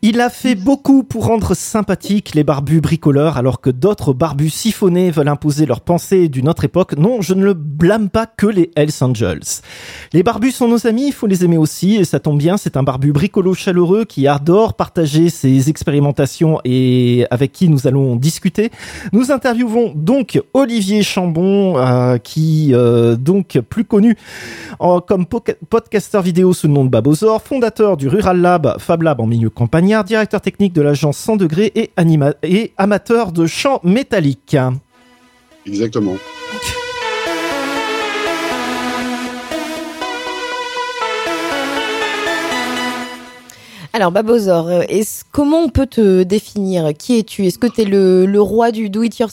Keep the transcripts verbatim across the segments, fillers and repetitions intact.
Il a fait beaucoup pour rendre sympathiques les barbus bricoleurs, alors que d'autres barbus siphonnés veulent imposer leurs pensées d'une autre époque. Non, je ne le blâme pas que les Hells Angels. Les barbus sont nos amis, il faut les aimer aussi, et ça tombe bien, c'est un barbu bricolo chaleureux qui adore partager ses expérimentations et avec qui nous allons discuter. Nous interviewons donc Olivier Chambon, euh, qui, euh, donc, plus connu en, comme po- podcasteur vidéo sous le nom de Babozor, fondateur du Rural Lab, Fab Lab en milieu campagnard, directeur technique de l'agence cent degrés et, anima- et amateur de chant métallique. Exactement. Alors Babozor, est-ce, comment on peut te définir ? Qui es-tu ? Est-ce que tu es le, le roi du do-it-yourself ?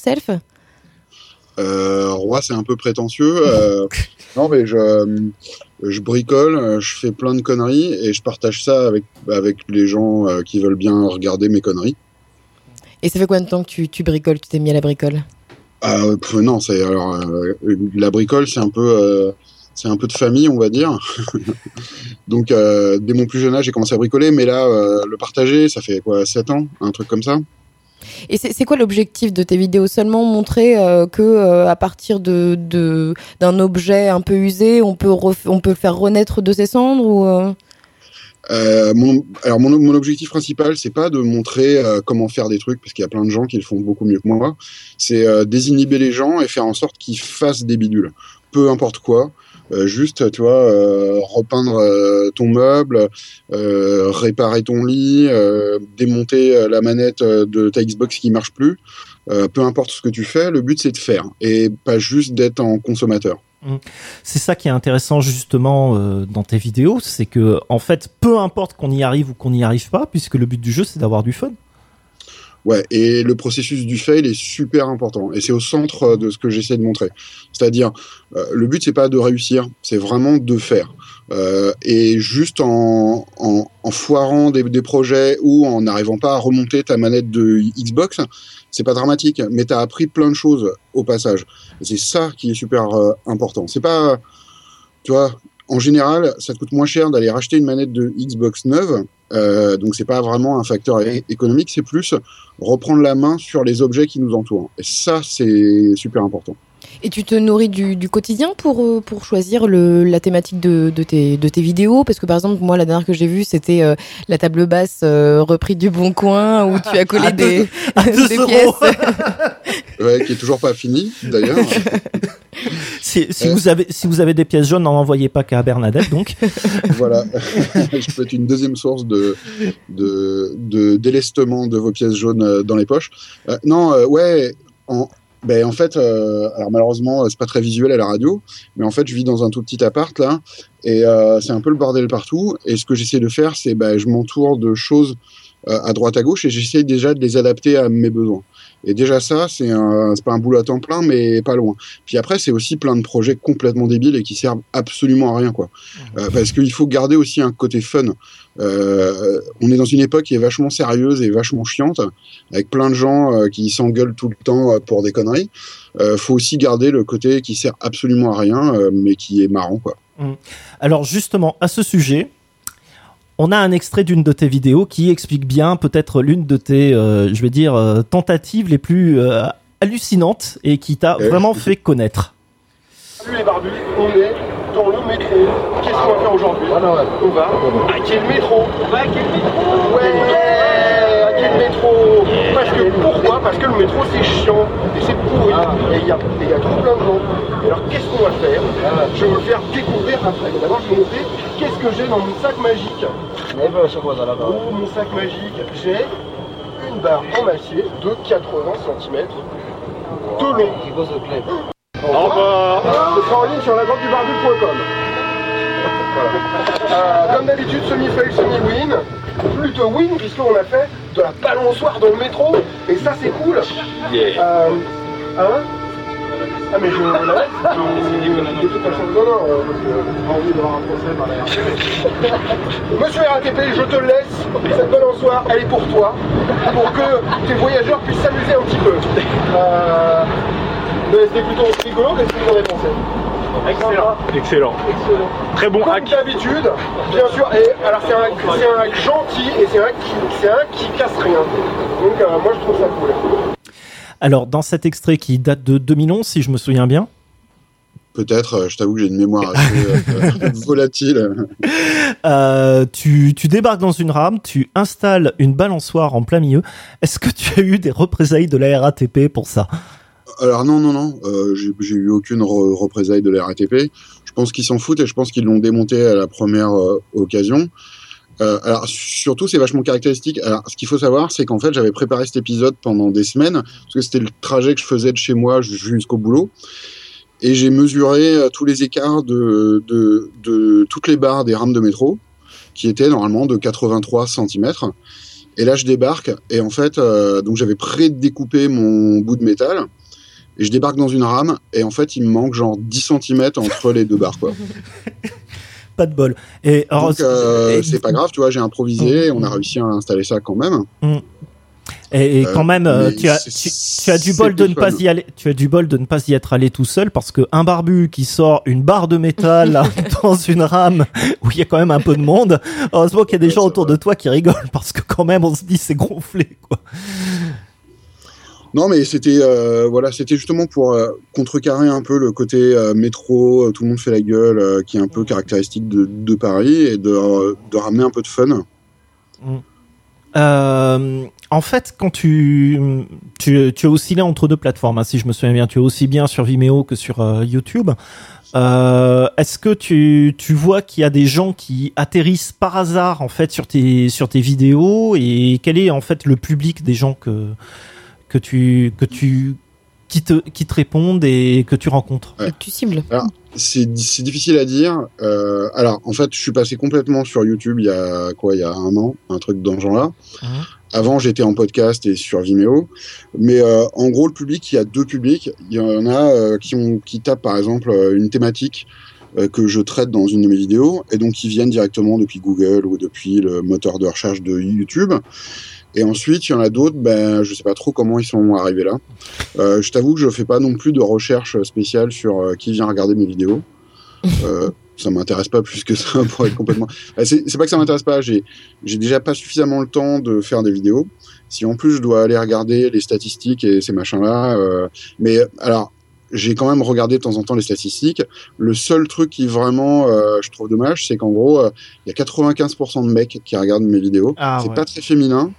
Euh, roi, c'est un peu prétentieux. Euh, non, mais je, je bricole, je fais plein de conneries et je partage ça avec, avec les gens euh, qui veulent bien regarder mes conneries. Et ça fait combien de temps que tu, tu bricoles, tu t'es mis à la bricole ? euh, pff, Non, c'est, alors, euh, la bricole, c'est un peu... Euh, c'est un peu de famille, on va dire. Donc, euh, dès mon plus jeune âge, j'ai commencé à bricoler, mais là, euh, le partager, ça fait quoi, sept ans, un truc comme ça. Et c'est, c'est quoi l'objectif de tes vidéos ? Seulement montrer euh, que euh, à partir de, de d'un objet un peu usé, on peut ref- on peut le faire renaître de ses cendres ou euh... Euh, mon, alors mon, mon objectif principal, c'est pas de montrer euh, comment faire des trucs, parce qu'il y a plein de gens qui le font beaucoup mieux que moi. C'est euh, désinhiber les gens et faire en sorte qu'ils fassent des bidules, peu importe quoi. Euh, juste, tu vois, euh, repeindre euh, ton meuble, euh, réparer ton lit, euh, démonter euh, la manette euh, de ta Xbox qui marche plus. Euh, peu importe ce que tu fais, le but c'est de faire et pas juste d'être en consommateur. C'est ça qui est intéressant justement euh, dans tes vidéos, c'est que en fait, peu importe qu'on y arrive ou qu'on n'y arrive pas, puisque le but du jeu c'est d'avoir du fun. Ouais, et le processus du fail est super important et c'est au centre de ce que j'essaie de montrer. C'est-à-dire, euh, le but c'est pas de réussir, c'est vraiment de faire. Euh, et juste en, en, en foirant des, des projets ou en n'arrivant pas à remonter ta manette de Xbox, c'est pas dramatique, mais t'as appris plein de choses au passage. Et c'est ça qui est super euh, important. C'est pas, tu vois, en général, ça te coûte moins cher d'aller racheter une manette de Xbox neuve. Euh, donc c'est pas vraiment un facteur é- économique, c'est plus reprendre la main sur les objets qui nous entourent. Et ça, c'est super important. Et tu te nourris du, du quotidien pour, pour choisir le, la thématique de, de, tes, de tes vidéos ? Parce que par exemple, moi, la dernière que j'ai vue, c'était euh, la table basse euh, reprise du Bon Coin, où tu as collé des, des pièces. Ouais, qui est toujours pas fini, d'ailleurs. Si, si, euh, vous avez, si vous avez des pièces jaunes, n'en envoyez pas qu'à Bernadette, donc. Voilà. Je peux être une deuxième source de, de, de délestement de vos pièces jaunes dans les poches. Euh, non, euh, ouais, en... Ben en fait, euh, alors malheureusement c'est pas très visuel à la radio, mais en fait je vis dans un tout petit appart là et euh, c'est un peu le bordel partout. Et ce que j'essaie de faire, c'est ben je m'entoure de choses euh, à droite à gauche et j'essaie déjà de les adapter à mes besoins. Et déjà ça, c'est un, c'est pas un boulot à temps plein, mais pas loin. Puis après, c'est aussi plein de projets complètement débiles et qui servent absolument à rien, quoi. Euh, parce qu'il faut garder aussi un côté fun. Euh, on est dans une époque qui est vachement sérieuse et vachement chiante, avec plein de gens euh, qui s'engueulent tout le temps euh, pour des conneries. Euh, faut aussi garder le côté qui sert absolument à rien, euh, mais qui est marrant, quoi. Alors justement, à ce sujet, on a un extrait d'une de tes vidéos qui explique bien peut-être l'une de tes, euh, je vais dire, euh, tentatives les plus euh, hallucinantes et qui t'a ouais. vraiment fait connaître. Salut les barbus, on est dans le métro. Qu'est-ce qu'on va faire aujourd'hui ? ah non, ouais. On va hacker le métro. On va hacker le métro. Ouais, hacker le métro. Parce que pourquoi ? Parce que le métro c'est chiant et c'est pourri ah. et il y a, y a trop plein de gens. Et alors qu'est-ce qu'on va faire ? ah. Je vais vous le faire découvrir après. Mais d'abord je vais vous montrer qu'est-ce que j'ai dans mon sac magique. Oh, mon sac magique, j'ai une barre en acier de quatre-vingts centimètres de long. Au revoir. Ce sera en ligne sur la vente du barbu point com. Voilà. Euh, comme d'habitude, semi-fail, semi-win. Plutôt win, puisqu'on a fait de la balançoire dans le métro. Et ça, c'est cool. Yeah. Euh, hein Ah, mais je la laisse. De toute façon, non, non, euh, parce que j'ai envie d'avoir un procès par l'air. Monsieur R A T P, je te laisse. Cette balançoire, elle est pour toi. Pour que tes voyageurs puissent s'amuser un petit peu. Euh. Mais c'était plutôt rigolo, qu'est-ce que vous en avez pensé ? Excellent. Excellent. Excellent. Très bon Comme hack. d'habitude, bien sûr. Et alors c'est un, c'est un hack gentil et c'est un qui, c'est un qui casse rien. Donc euh, moi je trouve ça cool. Alors, dans cet extrait qui date de deux mille onze, si je me souviens bien. Peut-être, euh, je t'avoue que j'ai une mémoire assez euh, volatile. Euh, tu, tu débarques dans une rame, tu installes une balançoire en plein milieu. Est-ce que tu as eu des représailles de la R A T P pour ça ? Alors non, non, non, euh, j'ai, j'ai eu aucune re- représaille de la R A T P. Je pense qu'ils s'en foutent et je pense qu'ils l'ont démonté à la première euh, occasion. Euh, alors surtout, c'est vachement caractéristique. Alors, ce qu'il faut savoir, c'est qu'en fait, j'avais préparé cet épisode pendant des semaines parce que c'était le trajet que je faisais de chez moi jusqu'au boulot. Et j'ai mesuré euh, tous les écarts de, de, de toutes les barres des rames de métro, qui étaient normalement de quatre-vingt-trois centimètres. Et là, je débarque, et en fait, euh, donc j'avais pré-découpé mon bout de métal, et je débarque dans une rame, et en fait, il me manque genre dix centimètres entre les deux barres, quoi. Pas de bol. Et, alors, donc, euh, et... c'est pas grave, tu vois, j'ai improvisé, mmh. on a réussi à installer ça quand même. Mmh. Et, et quand même, euh, tu as, tu, tu as du bol de ne pas y aller. Tu as du bol de ne pas y être allé tout seul parce que un barbu qui sort une barre de métal là, dans une rame où il y a quand même un peu de monde. Heureusement qu'il y a des ouais, gens autour vrai. de toi qui rigolent parce que quand même on se dit c'est gonflé quoi. Non mais c'était euh, voilà, c'était justement pour euh, contrecarrer un peu le côté euh, métro, euh, tout le monde fait la gueule, euh, qui est un peu caractéristique de, de Paris et de, euh, de ramener un peu de fun. Mm. Euh, en fait, quand tu, tu, tu as oscillé entre deux plateformes, hein, si je me souviens bien, tu es aussi bien sur Vimeo que sur euh, YouTube. Euh, est-ce que tu, tu vois qu'il y a des gens qui atterrissent par hasard en fait sur tes, sur tes vidéos et quel est en fait le public des gens que, que tu, que tu, qui te, qui te répondent et que tu rencontres? Et que tu cibles. Alors, c'est, c'est difficile à dire. Euh, alors, en fait, je suis passé complètement sur YouTube il y a quoi, il y a un an, un truc dans ce genre-là. Mmh. Avant, j'étais en podcast et sur Vimeo. Mais euh, en gros, le public, il y a deux publics. Il y en a euh, qui, ont, qui tapent, par exemple, une thématique euh, que je traite dans une de mes vidéos et donc qui viennent directement depuis Google ou depuis le moteur de recherche de YouTube. Et ensuite, il y en a d'autres, ben, je sais pas trop comment ils sont arrivés là. Euh, je t'avoue que je fais pas non plus de recherche spéciale sur euh, qui vient regarder mes vidéos. Euh, ça m'intéresse pas plus que ça pour être complètement. C'est, c'est pas que ça m'intéresse pas. J'ai, j'ai déjà pas suffisamment le temps de faire des vidéos. Si en plus je dois aller regarder les statistiques et ces machins-là, euh... mais alors. J'ai quand même regardé de temps en temps les statistiques. Le seul truc qui vraiment, euh, je trouve dommage, c'est qu'en gros, il euh, y a quatre-vingt-quinze pour cent de mecs qui regardent mes vidéos. Ah, c'est ouais. pas très féminin.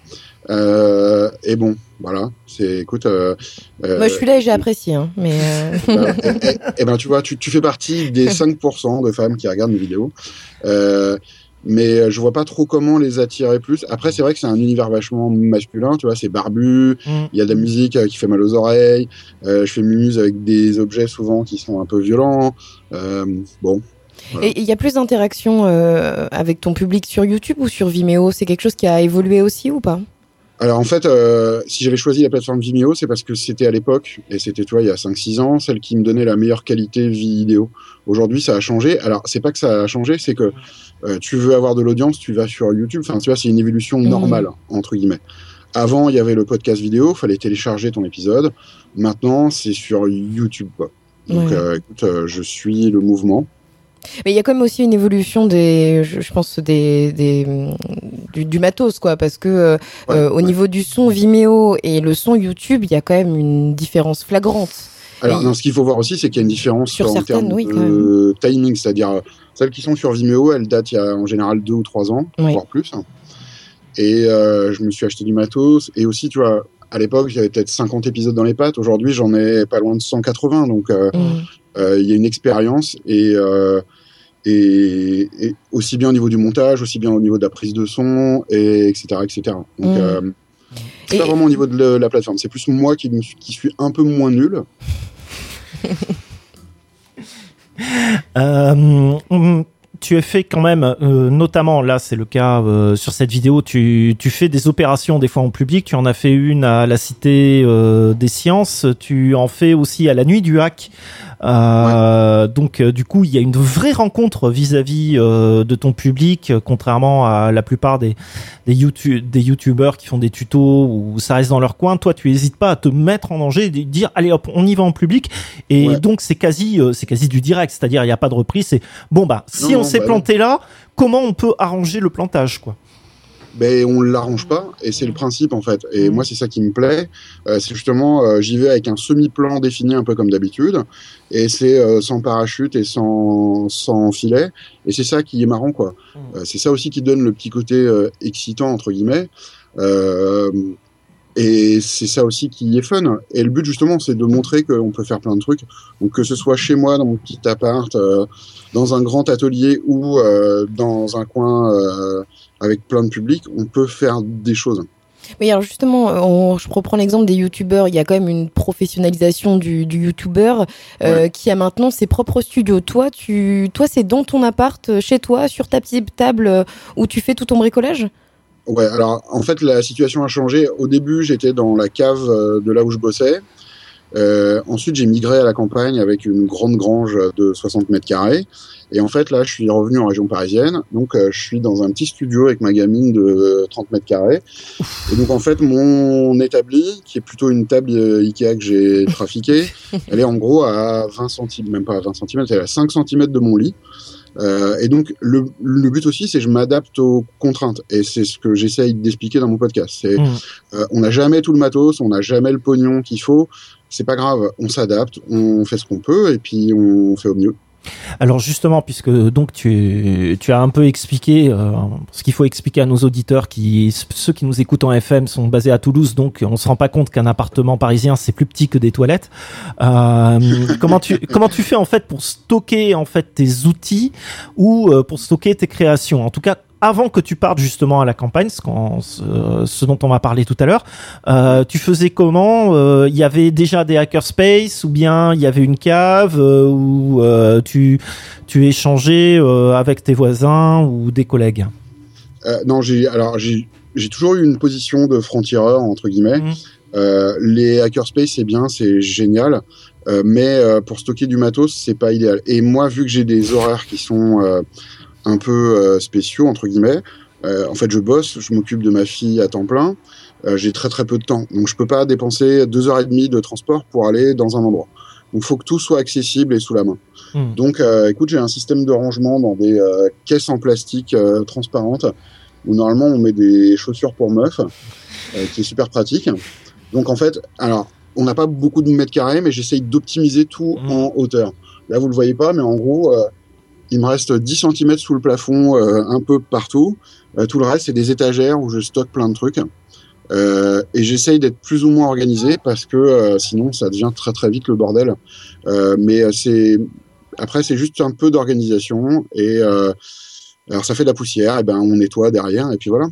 Euh, et bon, voilà. C'est, écoute. Euh, euh, Moi, je suis là et j'ai apprécié, hein, mais. Euh... Bah, et, et, et ben, tu vois, tu, tu fais partie des cinq pour cent de femmes qui regardent mes vidéos. Euh, mais je vois pas trop comment les attirer plus. Après, c'est vrai que c'est un univers vachement masculin, tu vois, c'est barbu, il mm. y a de la musique euh, qui fait mal aux oreilles, euh, je fais muse avec des objets souvent qui sont un peu violents. Euh, bon. Voilà. Et il y a plus d'interaction euh, avec ton public sur YouTube ou sur Vimeo? C'est quelque chose qui a évolué aussi ou pas? Alors en fait, euh, si j'avais choisi la plateforme Vimeo, c'est parce que c'était à l'époque, et c'était toi il y a cinq six ans, celle qui me donnait la meilleure qualité vidéo. Aujourd'hui, ça a changé. Alors, c'est pas que ça a changé, c'est que euh, tu veux avoir de l'audience, tu vas sur YouTube. Enfin, tu vois, c'est une évolution normale, mmh. entre guillemets. Avant, il y avait le podcast vidéo, fallait télécharger ton épisode. Maintenant, c'est sur YouTube, quoi. Donc, ouais. euh, écoute, euh, je suis le mouvement. Mais il y a quand même aussi une évolution des, je, je pense des, des du, du matos quoi, parce que euh, ouais, euh, au ouais. niveau du son Vimeo et le son YouTube, il y a quand même une différence flagrante. Alors, et non, ce qu'il faut voir aussi, c'est qu'il y a une différence sur en certaines, termes oui, de timing, c'est-à-dire euh, celles qui sont sur Vimeo, elles datent il y a en général deux ou trois ans, oui. voire plus. Et euh, je me suis acheté du matos, et aussi, tu vois, à l'époque, j'avais peut-être cinquante épisodes dans les pattes. Aujourd'hui, j'en ai pas loin de cent quatre-vingts, donc euh, mmh. euh, il y a une expérience et euh, Et, et aussi bien au niveau du montage, aussi bien au niveau de la prise de son, et etc., et cetera. Donc, mmh. euh, c'est et... pas vraiment au niveau de la, la plateforme, c'est plus moi qui, qui suis un peu moins nul. euh, tu as fait quand même, euh, notamment là, c'est le cas euh, sur cette vidéo, tu, tu fais des opérations des fois en public. Tu en as fait une à la Cité euh, des Sciences. Tu en fais aussi à la Nuit du Hack. Euh, ouais. Donc euh, du coup, il y a une vraie rencontre vis-à-vis euh, de ton public, euh, contrairement à la plupart des des YouTube des youtubeurs qui font des tutos où ça reste dans leur coin. Toi, tu hésites pas à te mettre en danger et de dire allez hop, on y va en public. Et ouais. donc c'est quasi euh, c'est quasi du direct, c'est-à-dire il y a pas de reprise. C'est bon bah si non, on non, s'est bah planté non. là, comment on peut arranger le plantage quoi? Ben on l'arrange pas et c'est le principe en fait. Et mmh. moi c'est ça qui me plaît. Euh, c'est justement euh, j'y vais avec un semi-plan défini un peu comme d'habitude et c'est euh, sans parachute et sans sans filet et c'est ça qui est marrant quoi. Mmh. Euh, c'est ça aussi qui donne le petit côté euh, excitant entre guillemets. Euh, Et c'est ça aussi qui est fun. Et le but, justement, c'est de montrer qu'on peut faire plein de trucs. Donc, que ce soit chez moi, dans mon petit appart, euh, dans un grand atelier ou euh, dans un coin euh, avec plein de public, on peut faire des choses. Mais alors justement, on, je reprends l'exemple des youtubeurs. Il y a quand même une professionnalisation du, du youtubeur euh, ouais. qui a maintenant ses propres studios. Toi, tu, toi, c'est dans ton appart, chez toi, sur ta petite table où tu fais tout ton bricolage ? Ouais, alors en fait la situation a changé. Au début, j'étais dans la cave de là où je bossais. Euh, ensuite, j'ai migré à la campagne avec une grande grange de soixante mètres carrés. Et en fait, là, je suis revenu en région parisienne. Donc, euh, je suis dans un petit studio avec ma gamine de trente mètres carrés. Et donc, en fait, mon établi, qui est plutôt une table Ikea que j'ai trafiquée, elle est en gros à vingt centimètres, même pas à vingt centimètres, elle est à cinq centimètres de mon lit. Euh, et donc le, le but aussi, c'est que je m'adapte aux contraintes, et c'est ce que j'essaye d'expliquer dans mon podcast. C'est, mmh. euh, on n'a jamais tout le matos, on n'a jamais le pognon qu'il faut. C'est pas grave, on s'adapte, on fait ce qu'on peut, et puis on fait au mieux. Alors justement, puisque donc tu tu as un peu expliqué euh, ce qu'il faut expliquer à nos auditeurs, qui ceux qui nous écoutent en F M sont basés à Toulouse, donc on se rend pas compte qu'un appartement parisien c'est plus petit que des toilettes. Euh, comment tu comment tu fais en fait pour stocker en fait tes outils ou euh, pour stocker tes créations? En tout cas, avant que tu partes justement à la campagne, ce, ce, ce dont on va parler tout à l'heure, euh, tu faisais comment? Il euh, y avait déjà des hackerspace ou bien il y avait une cave euh, où euh, tu, tu échangeais euh, avec tes voisins ou des collègues? euh, Non, j'ai, alors j'ai, j'ai toujours eu une position de franc-tireur, entre guillemets. Mmh. Euh, les hackerspace, c'est bien, c'est génial. Euh, mais euh, pour stocker du matos, c'est pas idéal. Et moi, vu que j'ai des horaires qui sont... Euh, un peu euh, spéciaux entre guillemets. Euh, en fait, je bosse, je m'occupe de ma fille à temps plein. Euh, j'ai très très peu de temps, donc je peux pas dépenser deux heures et demie de transport pour aller dans un endroit. Donc, faut que tout soit accessible et sous la main. Mmh. Donc, euh, écoute, j'ai un système de rangement dans des euh, caisses en plastique euh, transparentes où normalement on met des chaussures pour meufs, euh, qui est super pratique. Donc, en fait, alors, on n'a pas beaucoup de mètres carrés, mais j'essaye d'optimiser tout mmh. en hauteur. Là, vous le voyez pas, mais en gros. Euh, Il me reste dix centimètres sous le plafond, euh, un peu partout. Euh, tout le reste, c'est des étagères où je stocke plein de trucs. Euh, et j'essaye d'être plus ou moins organisé parce que euh, sinon, ça devient très très vite le bordel. Euh, mais c'est après, c'est juste un peu d'organisation. Et euh, alors, ça fait de la poussière. Et ben, on nettoie derrière. Et puis voilà.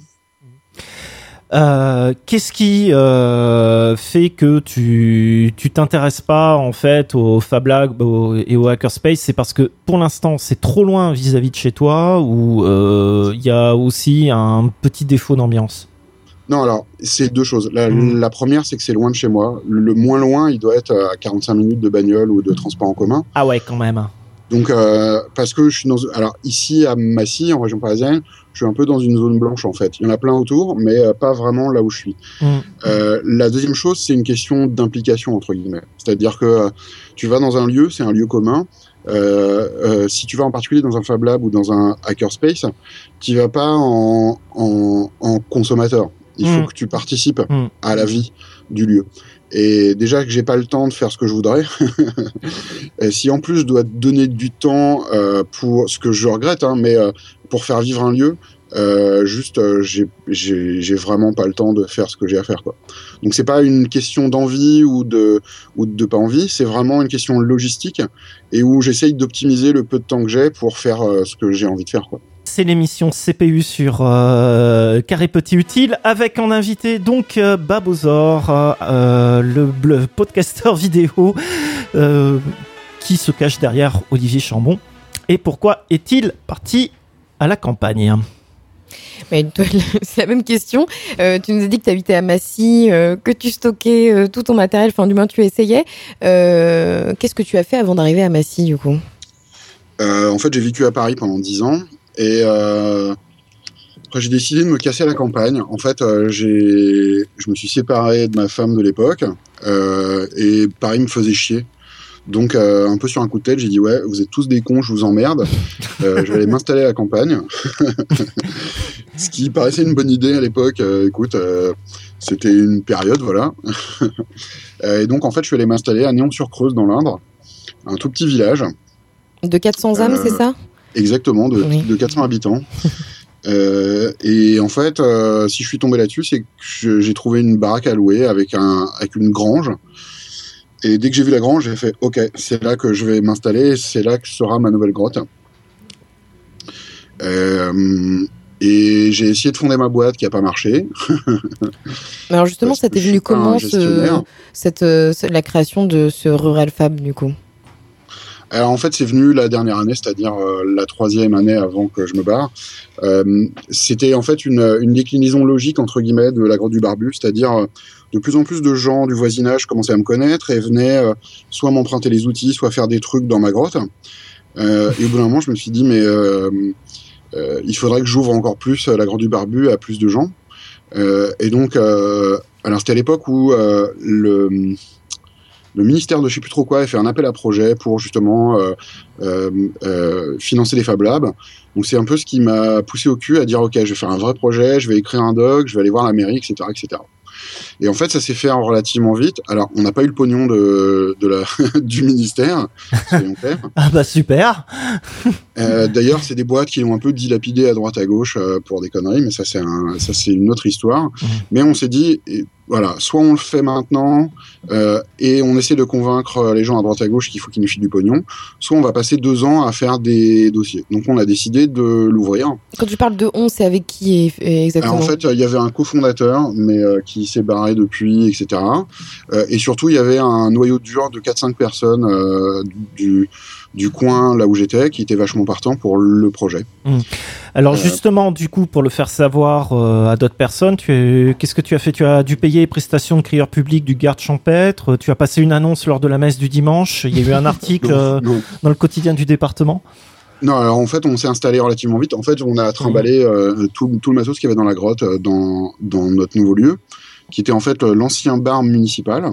Euh, qu'est-ce qui euh, fait que tu tu t'intéresses pas en fait au Fab Lab au, et au hackerspace? C'est parce que pour l'instant c'est trop loin vis-à-vis de chez toi, ou il euh, y a aussi un petit défaut d'ambiance? Non, alors c'est deux choses. La, mmh. la première, c'est que c'est loin de chez moi. Le moins loin, il doit être à quarante-cinq minutes de bagnole ou de transport en commun. Ah ouais, quand même. Donc euh, parce que je suis dans, alors ici à Massy en région parisienne, je suis un peu dans une zone blanche en fait. Il y en a plein autour, mais euh, pas vraiment là où je suis. Mmh. Euh, la deuxième chose, c'est une question d'implication entre guillemets. C'est-à-dire que euh, tu vas dans un lieu, c'est un lieu commun. Euh, euh, si tu vas en particulier dans un Fab Lab ou dans un hackerspace, tu vas pas en, en, en consommateur. Il mmh. faut que tu participes mmh. à la vie du lieu. Et déjà que j'ai pas le temps de faire ce que je voudrais, et si en plus je dois donner du temps euh, pour ce que je regrette, hein, mais euh, pour faire vivre un lieu, euh, juste euh, j'ai, j'ai, j'ai vraiment pas le temps de faire ce que j'ai à faire, quoi. Donc c'est pas une question d'envie ou de ou de pas envie, c'est vraiment une question logistique et où j'essaye d'optimiser le peu de temps que j'ai pour faire euh, ce que j'ai envie de faire, quoi. C'est l'émission C P U sur euh, Carré Petit Utile avec en invité donc euh, Babozor, euh, le, le podcasteur vidéo euh, qui se cache derrière Olivier Chambon. Et pourquoi est-il parti à la campagne ? Mais toi, c'est la même question. Euh, tu nous as dit que tu habitais à Massy, euh, que tu stockais euh, tout ton matériel, enfin du moins tu essayais. Euh, qu'est-ce que tu as fait avant d'arriver à Massy du coup ? euh, En fait, j'ai vécu à Paris pendant dix ans et euh, après j'ai décidé de me casser à la campagne. En fait, euh, j'ai, je me suis séparé de ma femme de l'époque euh, et Paris me faisait chier. Donc, euh, un peu sur un coup de tête, j'ai dit « Ouais, vous êtes tous des cons, je vous emmerde. Euh, je vais aller m'installer à la campagne. » Ce qui paraissait une bonne idée à l'époque. Euh, écoute, euh, c'était une période, voilà. euh, et donc, en fait, je suis allé m'installer à Néon-sur-Creuse, dans l'Indre. Un tout petit village. De quatre cents âmes, euh, c'est ça ? Exactement, de, oui. de quatre cents habitants. Euh, et en fait, euh, si je suis tombé là-dessus, c'est que je, j'ai trouvé une baraque à louer avec, un, avec une grange. Et dès que j'ai vu la grange, j'ai fait « Ok, c'est là que je vais m'installer, c'est là que sera ma nouvelle grotte. Euh, » Et j'ai essayé de fonder ma boîte qui n'a pas marché. Alors justement, ça t'est venu comment ce, cette, euh, la création de ce Rural Fab du coup ? Alors en fait, c'est venu la dernière année, c'est-à-dire euh, la troisième année avant que je me barre. Euh, c'était en fait une, une déclinaison logique entre guillemets de la grotte du Barbu, c'est-à-dire euh, de plus en plus de gens du voisinage commençaient à me connaître et venaient euh, soit m'emprunter les outils, soit faire des trucs dans ma grotte. Euh, et au bout d'un moment, je me suis dit mais euh, euh, il faudrait que j'ouvre encore plus la grotte du Barbu à plus de gens. Euh, et donc, euh, alors c'était à l'époque où euh, le Le ministère de je sais plus trop quoi a fait un appel à projet pour justement euh, euh, euh, financer les Fab Labs. Donc c'est un peu ce qui m'a poussé au cul à dire ok, je vais faire un vrai projet, je vais écrire un doc, je vais aller voir la mairie, et cetera, et cetera. Et en fait, ça s'est fait relativement vite. Alors, on n'a pas eu le pognon de, de la, du ministère, soyons clairs. Ah bah super. euh, D'ailleurs, c'est des boîtes qui ont un peu dilapidé à droite à gauche euh, pour des conneries, mais ça c'est un, ça c'est une autre histoire. Mmh. Mais on s'est dit, et, voilà, soit on le fait maintenant euh, et on essaie de convaincre les gens à droite à gauche qu'il faut qu'ils nous filent du pognon, soit on va passer deux ans à faire des dossiers. Donc on a décidé de l'ouvrir. Quand tu parles de on, c'est avec qui exactement ? Alors, en fait, il y avait un cofondateur, mais euh, qui s'est barré depuis, et cetera. Euh, et surtout, il y avait un noyau dur de quatre cinq personnes euh, du, du coin là où j'étais, qui étaient vachement partants pour le projet. Mmh. Alors euh, justement, du coup, pour le faire savoir euh, à d'autres personnes, tu es... qu'est-ce que tu as fait ? Tu as dû payer les prestations de crieur public du garde champêtre, tu as passé une annonce lors de la messe du dimanche, il y a eu un article non, euh, non. dans le quotidien du département ? Non, alors en fait, on s'est installé relativement vite. En fait, on a trimballé euh, tout, tout le matos qu'il y avait dans la grotte, euh, dans, dans notre nouveau lieu, qui était en fait euh, l'ancien bar municipal.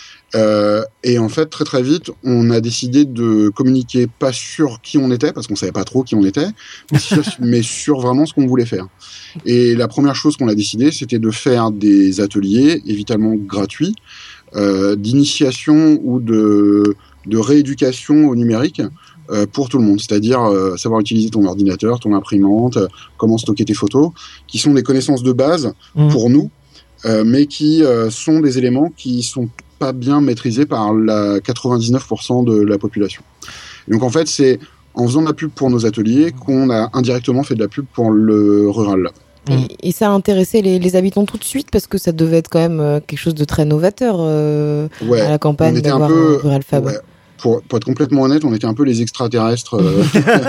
Euh, et en fait, très très vite, on a décidé de communiquer pas sur qui on était, parce qu'on savait pas trop qui on était, mais sur, mais sur vraiment ce qu'on voulait faire. Et la première chose qu'on a décidé, c'était de faire des ateliers, évidemment gratuits, euh, d'initiation ou de, de rééducation au numérique, Euh, pour tout le monde, c'est-à-dire euh, savoir utiliser ton ordinateur, ton imprimante, euh, comment stocker tes photos, qui sont des connaissances de base mmh. pour nous, euh, mais qui euh, sont des éléments qui sont pas bien maîtrisés par la quatre-vingt-dix-neuf pour cent de la population. Et donc en fait, c'est en faisant de la pub pour nos ateliers qu'on a indirectement fait de la pub pour le Rural Lab. Et, et ça a intéressé les, les habitants tout de suite parce que ça devait être quand même euh, quelque chose de très novateur euh, ouais, à la campagne d'avoir un, peu, un Rural Fab. Ouais. Pour, pour être complètement honnête, on était un peu les extraterrestres euh,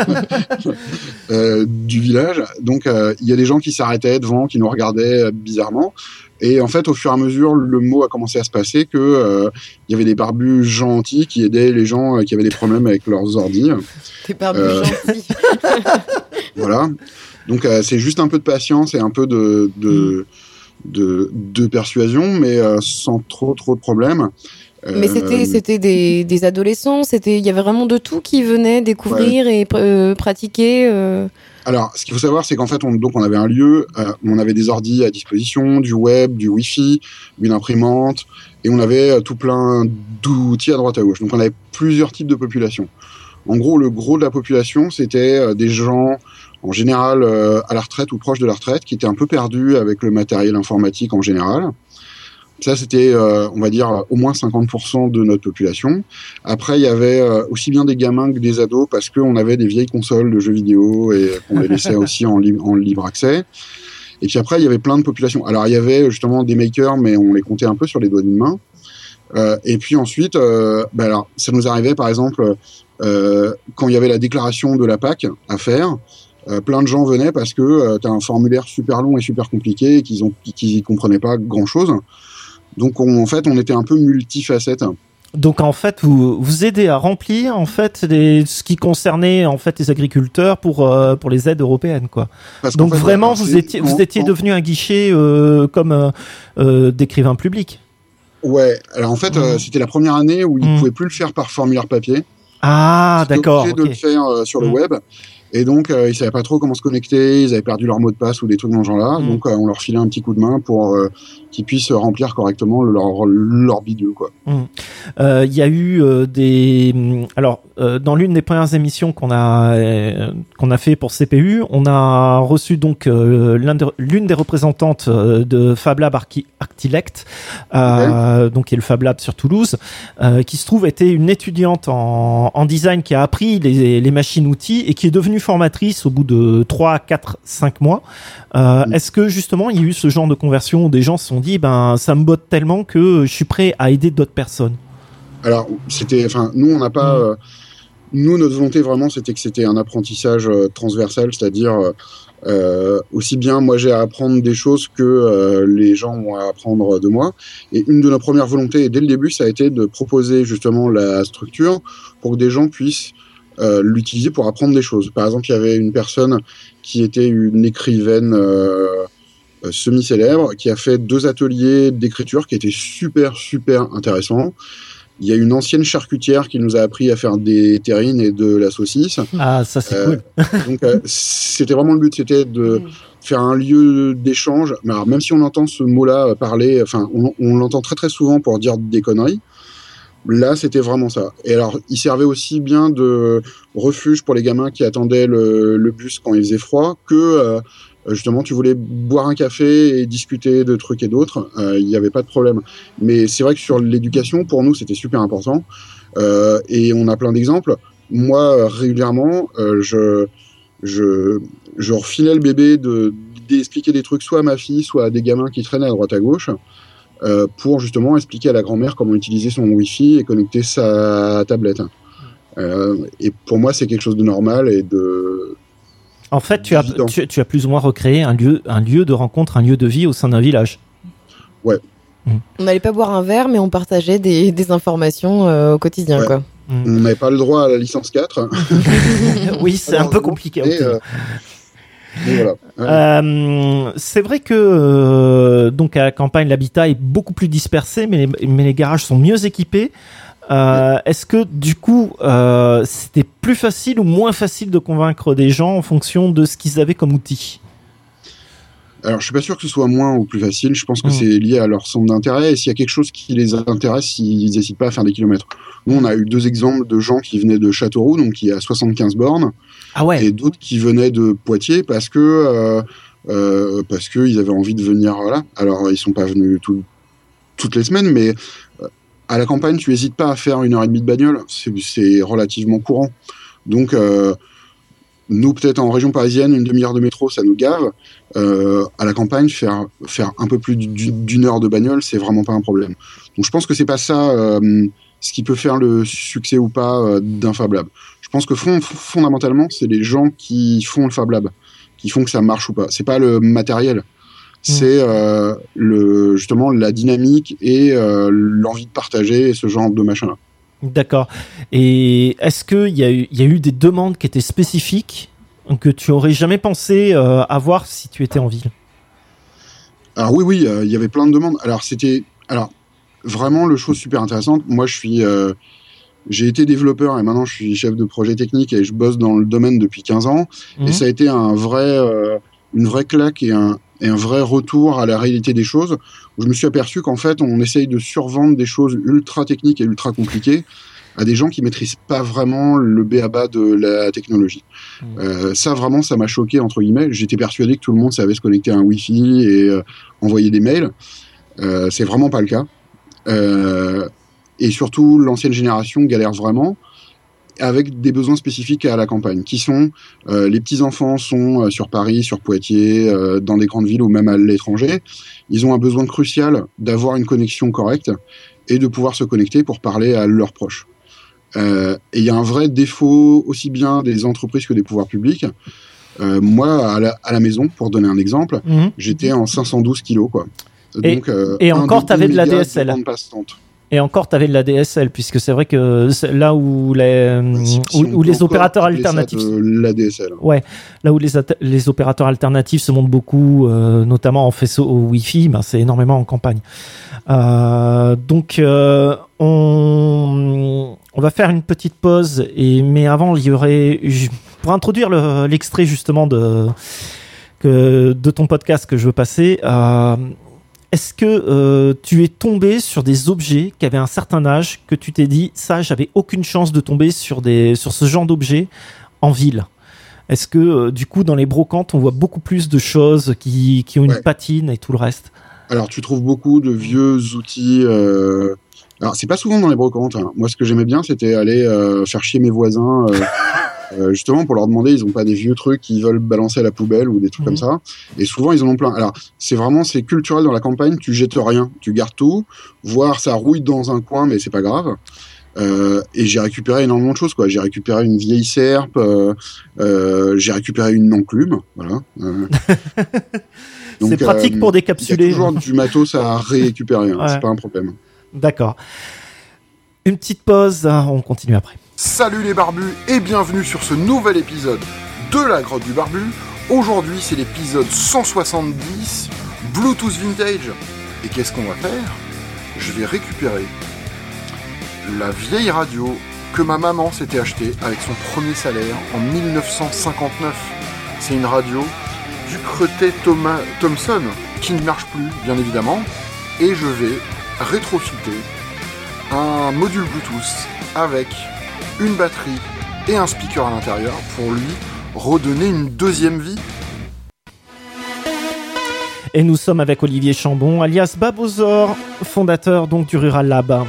euh, du village. Donc, il euh, y a des gens qui s'arrêtaient devant, qui nous regardaient euh, bizarrement. Et en fait, au fur et à mesure, le mot a commencé à se passer que euh, y avait des barbus gentils qui aidaient les gens euh, qui avaient des problèmes avec leurs ordi. Des barbus euh, gentils. Voilà. Donc, euh, c'est juste un peu de patience et un peu de, de, de, de persuasion, mais euh, sans trop, trop de problèmes. Mais c'était, c'était des, des adolescents, c'était, il y avait vraiment de tout qui venaient découvrir ouais. et euh, pratiquer. Euh... Alors, ce qu'il faut savoir, c'est qu'en fait, on, donc, on avait un lieu, euh, on avait des ordis à disposition, du web, du Wi-Fi, une imprimante, et on avait euh, tout plein d'outils à droite à gauche. Donc, on avait plusieurs types de population. En gros, le gros de la population, c'était euh, des gens, en général, euh, à la retraite ou proches de la retraite, qui étaient un peu perdus avec le matériel informatique en général. Ça, c'était, euh, on va dire, au moins cinquante pour cent de notre population. Après, il y avait euh, aussi bien des gamins que des ados parce qu'on avait des vieilles consoles de jeux vidéo et qu'on les laissait aussi en, li- en libre accès. Et puis après, il y avait plein de populations. Alors, il y avait justement des makers, mais on les comptait un peu sur les doigts d'une main. Euh, et puis ensuite, euh, ben alors, ça nous arrivait, par exemple, euh, quand il y avait la déclaration de la P A C à faire, euh, plein de gens venaient parce que euh, t'as un formulaire super long et super compliqué et qu'ils ont qu'ils comprenaient pas grand chose. Donc on, en fait, on était un peu multifacette. Donc en fait, vous vous aidez à remplir en fait les, ce qui concernait en fait les agriculteurs pour euh, pour les aides européennes, quoi. Parce Donc fait, vraiment, vous étiez vous étiez devenu un guichet euh, comme euh, euh, d'écrivain public. Ouais. Alors en fait, mmh. euh, c'était la première année où ils mmh. pouvaient plus le faire par formulaire papier. Ah, ils d'accord. Ils étaient obligés okay. de le faire euh, sur le mmh. web. Et donc, euh, ils savaient pas trop comment se connecter, ils avaient perdu leur mot de passe ou des trucs dans ce genre-là. Mmh. Donc, euh, on leur filait un petit coup de main pour euh, qu'ils puissent remplir correctement leur, leur bidule, quoi. Il mmh. euh, y a eu euh, des... Alors, euh, dans l'une des premières émissions qu'on a, euh, qu'on a fait pour C P U, on a reçu donc euh, l'un de, l'une des représentantes de Fab Lab Archi- Archilect, euh, okay. donc qui est le Fab Lab sur Toulouse, euh, qui se trouve était une étudiante en, en design qui a appris les, les machines-outils et qui est devenue formatrice au bout de trois, quatre, cinq mois. Euh, mmh. Est-ce que justement il y a eu ce genre de conversion où des gens se sont dit ben ça me botte tellement que je suis prêt à aider d'autres personnes? Alors c'était, enfin nous on n'a pas, mmh. euh, nous notre volonté vraiment c'était que c'était un apprentissage euh, transversal, c'est-à-dire euh, aussi bien moi j'ai à apprendre des choses que euh, les gens ont à apprendre de moi. Et une de nos premières volontés dès le début ça a été de proposer justement la structure pour que des gens puissent Euh, l'utiliser pour apprendre des choses. Par exemple, il y avait une personne qui était une écrivaine euh, euh, semi-célèbre qui a fait deux ateliers d'écriture qui étaient super, super intéressants. Il y a une ancienne charcutière qui nous a appris à faire des terrines et de la saucisse. Ah, ça c'est euh, cool. donc, euh, c'était vraiment le but, c'était de faire un lieu d'échange. Mais alors, même si on entend ce mot-là parler, enfin, on, on l'entend très très souvent pour dire des conneries. Là, c'était vraiment ça. Et alors, il servait aussi bien de refuge pour les gamins qui attendaient le, le bus quand il faisait froid, que euh, justement, tu voulais boire un café et discuter de trucs et d'autres. Il euh, n'y avait pas de problème. Mais c'est vrai que sur l'éducation, pour nous, c'était super important. Euh, et on a plein d'exemples. Moi, régulièrement, euh, je, je, je refilais le bébé de, d'expliquer des trucs soit à ma fille, soit à des gamins qui traînaient à droite à gauche. Euh, pour justement expliquer à la grand-mère comment utiliser son Wi-Fi et connecter sa tablette. Euh, et pour moi, c'est quelque chose de normal et de... En fait, tu as, tu, tu as plus ou moins recréé un lieu, un lieu de rencontre, un lieu de vie au sein d'un village. Ouais. Mmh. On n'allait pas boire un verre, mais on partageait des, des informations euh, au quotidien, ouais. quoi. Mmh. On n'avait pas le droit à la licence quatre. Oui, c'est un peu compliqué. Et, euh, voilà. Ouais. Euh, c'est vrai que euh, donc à la campagne l'habitat est beaucoup plus dispersé, mais les, mais les garages sont mieux équipés. Euh, ouais. Est-ce que du coup euh, c'était plus facile ou moins facile de convaincre des gens en fonction de ce qu'ils avaient comme outil? Alors je suis pas sûr que ce soit moins ou plus facile. Je pense que mmh. c'est lié à leur centre d'intérêt. Et s'il y a quelque chose qui les intéresse, ils n'hésitent pas à faire des kilomètres. Nous on a eu deux exemples de gens qui venaient de Châteauroux, donc qui est à soixante-quinze bornes. Ah ouais. Et d'autres qui venaient de Poitiers parce que euh, euh, parce que ils avaient envie de venir là. Alors ils sont pas venus tout, toutes les semaines, mais euh, à la campagne tu hésites pas à faire une heure et demie de bagnole. C'est, c'est relativement courant. Donc euh, nous peut-être en région parisienne une demi-heure de métro ça nous gave. Euh, à la campagne faire faire un peu plus d'une heure de bagnole c'est vraiment pas un problème. Donc je pense que c'est pas ça euh, ce qui peut faire le succès ou pas euh, d'un Fab Lab. Je pense que fond, fondamentalement, c'est les gens qui font le Fab Lab, qui font que ça marche ou pas. C'est pas le matériel, c'est euh, le, justement la dynamique et euh, l'envie de partager ce genre de machin-là. D'accord. Et est-ce qu'il y a eu, il y a eu des demandes qui étaient spécifiques que tu aurais jamais pensé euh, avoir si tu étais en ville? Alors oui, oui, euh, il y avait plein de demandes. Alors c'était, alors vraiment le chose super intéressante. Moi, je suis euh, J'ai été développeur et maintenant je suis chef de projet technique et je bosse dans le domaine depuis quinze ans. Mmh. Et ça a été un vrai, euh, une vraie claque et un, et un vrai retour à la réalité des choses où je me suis aperçu qu'en fait on essaye de survendre des choses ultra techniques et ultra compliquées à des gens qui maîtrisent pas vraiment le b a ba de la technologie. Mmh. Euh, ça vraiment ça m'a choqué entre guillemets. J'étais persuadé que tout le monde savait se connecter à un Wi-Fi et euh, envoyer des mails. Euh, c'est vraiment pas le cas. Euh, Et surtout, l'ancienne génération galère vraiment avec des besoins spécifiques à la campagne, qui sont euh, les petits-enfants sont euh, sur Paris, sur Poitiers, euh, dans des grandes villes ou même à l'étranger. Ils ont un besoin crucial d'avoir une connexion correcte et de pouvoir se connecter pour parler à leurs proches. Euh, et il y a un vrai défaut aussi bien des entreprises que des pouvoirs publics. Euh, moi, à la, à la maison, pour donner un exemple, Mmh. j'étais en cinq cent douze kilos, quoi. Et- Donc, euh, et un encore, des t'avais de la mégas D S L. de bande passante. Et encore, tu avais de la D S L, puisque c'est vrai que c'est là où les, Si- si où, on où peut les encore opérateurs appeler ça alternatifs, de la D S L. ouais, là où les, at- les opérateurs alternatifs se montent beaucoup, euh, notamment en faisceau au Wi-Fi, ben c'est énormément en campagne. Euh, donc, euh, on, on va faire une petite pause, et mais avant, il y aurait, pour introduire le, l'extrait justement de que, de ton podcast que je veux passer. Euh, Est-ce que euh, tu es tombé sur des objets qui avaient un certain âge, que tu t'es dit, ça, j'avais aucune chance de tomber sur, des, sur ce genre d'objets en ville? Est-ce que, euh, du coup, dans les brocantes, on voit beaucoup plus de choses qui, qui ont une Ouais. patine et tout le reste? Alors, tu trouves beaucoup de vieux outils. Euh... Alors, c'est pas souvent dans les brocantes. Hein. Moi, ce que j'aimais bien, c'était aller euh, faire chier mes voisins, euh, euh, justement pour leur demander, ils ont pas des vieux trucs qu'ils veulent balancer à la poubelle ou des trucs Mhm. comme ça. Et souvent, ils en ont plein. Alors, c'est vraiment, c'est culturel dans la campagne. Tu jettes rien, tu gardes tout. Voire ça rouille dans un coin, mais c'est pas grave. Euh, et j'ai récupéré énormément de choses, quoi. J'ai récupéré une vieille serpe, euh, euh, j'ai récupéré une enclume, voilà. Euh, donc, C'est pratique euh, pour Il y a décapsuler. toujours du matos à récupérer, hein, Ouais. c'est pas un problème. D'accord. Une petite pause, hein, on continue après. Salut les barbus et bienvenue sur ce nouvel épisode de la grotte du barbu. Aujourd'hui c'est l'épisode cent soixante-dix, Bluetooth Vintage. Et qu'est-ce qu'on va faire? Je vais récupérer la vieille radio que ma maman s'était achetée avec son premier salaire en dix-neuf cent cinquante-neuf. C'est une radio du Cretet Thomas Thomson qui ne marche plus bien évidemment. Et je vais rétrofitter un module Bluetooth avec une batterie et un speaker à l'intérieur pour lui redonner une deuxième vie. Et nous sommes avec Olivier Chambon, alias Babozor, fondateur donc du Rural Lab.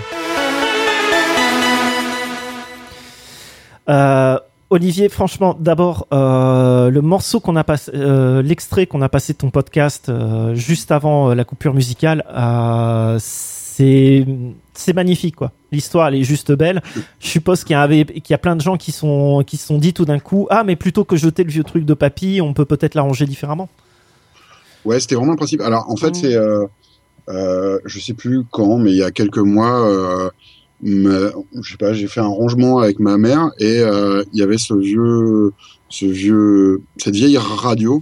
Euh, Olivier, franchement, d'abord, euh, le morceau qu'on a passé, euh, l'extrait qu'on a passé de ton podcast euh, juste avant euh, la coupure musicale, euh, c'est c'est magnifique, quoi. L'histoire, elle est juste belle. Je suppose qu'il y avait, qu'il y a plein de gens qui sont qui se sont dit tout d'un coup, ah, mais plutôt que jeter le vieux truc de papy, on peut peut-être l'arranger différemment. Ouais, c'était vraiment le principe. Alors, en fait, Mmh. c'est, euh, euh, je sais plus quand, mais il y a quelques mois, euh, ma- je sais pas, j'ai fait un rangement avec ma mère et euh, il y avait ce vieux, ce vieux, cette vieille radio.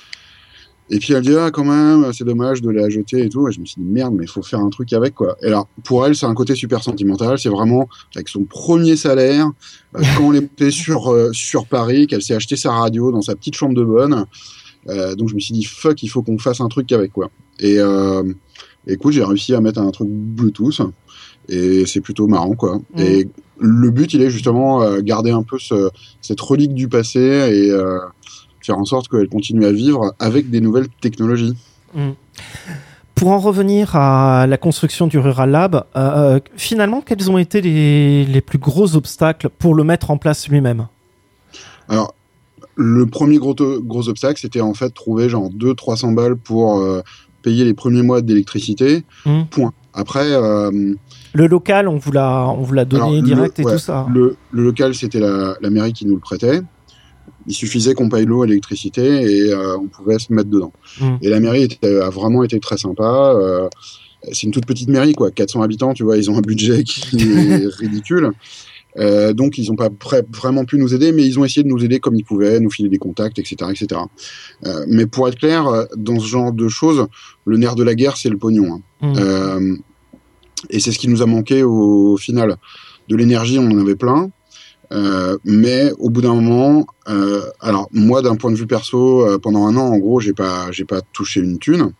Et puis elle dit, ah, quand même, c'est dommage de la jeter et tout. Et je me suis dit, merde, mais il faut faire un truc avec, quoi. Et alors, pour elle, c'est un côté super sentimental. C'est vraiment avec son premier salaire, euh, quand elle était sur, euh, sur Paris, qu'elle s'est acheté sa radio dans sa petite chambre de bonne. Euh, donc je me suis dit, fuck, il faut qu'on fasse un truc avec, quoi. Et euh, écoute, j'ai réussi à mettre un truc Bluetooth. Et c'est plutôt marrant, quoi. Mmh. Et le but, il est justement euh, garder un peu ce, cette relique du passé et euh, faire en sorte qu'elle continue à vivre avec des nouvelles technologies. Mm. Pour en revenir à la construction du Rural Lab, euh, finalement, quels ont été les, les plus gros obstacles pour le mettre en place lui-même? Alors, le premier gros, gros obstacle, c'était en fait trouver genre deux cents à trois cents balles pour euh, payer les premiers mois d'électricité. Mm. Point. Après... Euh, Le local, on vous l'a, on vous l'a donné alors, direct le, et ouais, tout ça. Le, le local, c'était la, la mairie qui nous le prêtait. Il suffisait qu'on paye l'eau et l'électricité et euh, on pouvait se mettre dedans. Mm. Et la mairie était, a vraiment été très sympa. Euh, c'est une toute petite mairie, quoi. quatre cents habitants, tu vois, ils ont un budget qui est ridicule. Euh, donc, ils n'ont pas pré- vraiment pu nous aider, mais ils ont essayé de nous aider comme ils pouvaient, nous filer des contacts, et cetera, et cetera. Euh, mais pour être clair, dans ce genre de choses, le nerf de la guerre, c'est le pognon. Hein. Mm. Euh, et c'est ce qui nous a manqué au, au final. De l'énergie, on en avait plein. Euh, mais au bout d'un moment, euh, alors moi d'un point de vue perso, euh, pendant un an en gros, j'ai pas, j'ai pas touché une thune,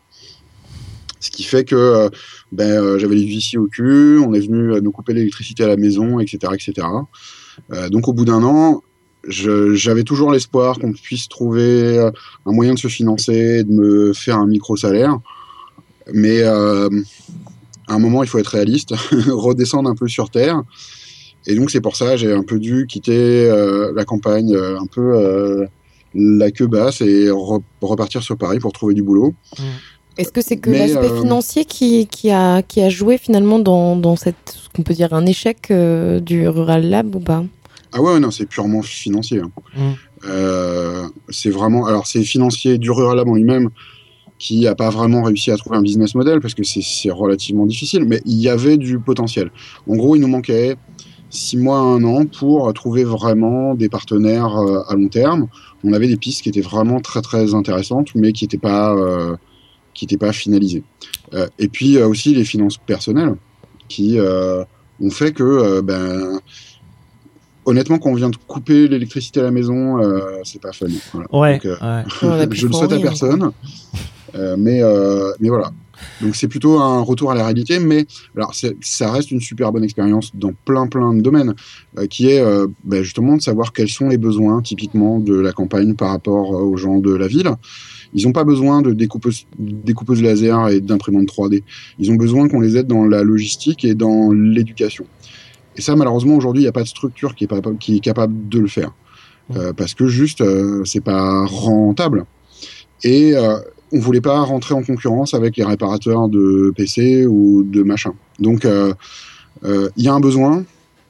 ce qui fait que euh, ben euh, j'avais les huissiers au cul, on est venu euh, nous couper l'électricité à la maison, et cetera, et cetera. Euh, donc au bout d'un an, je, j'avais toujours l'espoir qu'on puisse trouver euh, un moyen de se financer, de me faire un micro salaire, mais euh, à un moment il faut être réaliste, redescendre un peu sur terre. Et donc c'est pour ça j'ai un peu dû quitter euh, la campagne, euh, un peu euh, la queue basse et re- repartir sur Paris pour trouver du boulot. Mm. Est-ce que c'est que Mais, l'aspect euh, financier qui, qui, a, qui a joué finalement dans, dans cette, ce qu'on peut dire un échec euh, du Rural Lab ou pas? Ah ouais, non, c'est purement financier. Hein. Mm. Euh, c'est vraiment, alors c'est financier du Rural Lab en lui-même qui a pas vraiment réussi à trouver un business model parce que c'est, c'est relativement difficile, mais il y avait du potentiel. En gros, il nous manquait six mois à un an pour trouver vraiment des partenaires euh, à long terme. On avait des pistes qui étaient vraiment très très intéressantes, mais qui n'étaient pas euh, qui n'étaient pas finalisées. Euh, et puis euh, aussi les finances personnelles qui euh, ont fait que euh, ben honnêtement, quand on vient de couper l'électricité à la maison, euh, c'est pas fun. Voilà. Ouais. Donc, euh, ouais. je ne souhaite à personne, euh, mais euh, mais voilà. Donc c'est plutôt un retour à la réalité, mais alors c'est, ça reste une super bonne expérience dans plein plein de domaines, euh, qui est euh, ben justement de savoir quels sont les besoins typiquement de la campagne par rapport aux gens de la ville. Ils n'ont pas besoin de découpeuses, découpeuses laser et d'imprimantes trois D. Ils ont besoin qu'on les aide dans la logistique et dans l'éducation. Et ça, malheureusement, aujourd'hui, il n'y a pas de structure qui est, pas, qui est capable de le faire. Euh, parce que juste, euh, c'est pas rentable. Et euh, on voulait pas rentrer en concurrence avec les réparateurs de P C ou de machin. Donc, il euh, euh, y a un besoin.